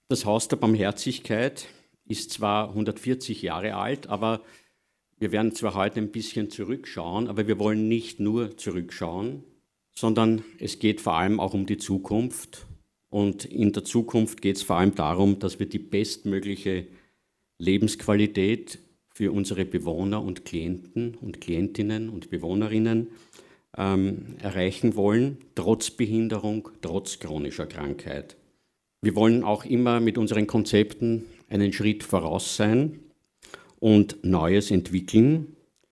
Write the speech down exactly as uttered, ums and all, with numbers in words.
Das Haus der Barmherzigkeit ist zwar hundertvierzig Jahre alt, aber wir werden zwar heute ein bisschen zurückschauen, aber wir wollen nicht nur zurückschauen, sondern es geht vor allem auch um die Zukunft. Und in der Zukunft geht es vor allem darum, dass wir die bestmögliche Lebensqualität für unsere Bewohner und Klienten und Klientinnen und Bewohnerinnen ähm, erreichen wollen, trotz Behinderung, trotz chronischer Krankheit. Wir wollen auch immer mit unseren Konzepten einen Schritt voraus sein und Neues entwickeln.